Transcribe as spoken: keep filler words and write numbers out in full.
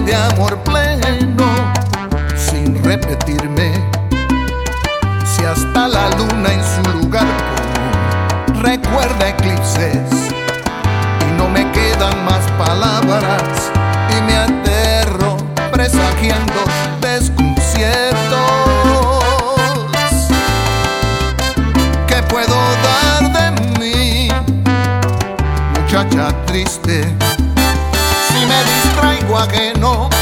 de amor pleno, sin repetirme. Si hasta la luna en su lugar común recuerda eclipses y no me quedan más palabras y me aterro presagiando desconciertos. ¿Qué puedo dar de mí, muchacha triste, si me distraigo ajeno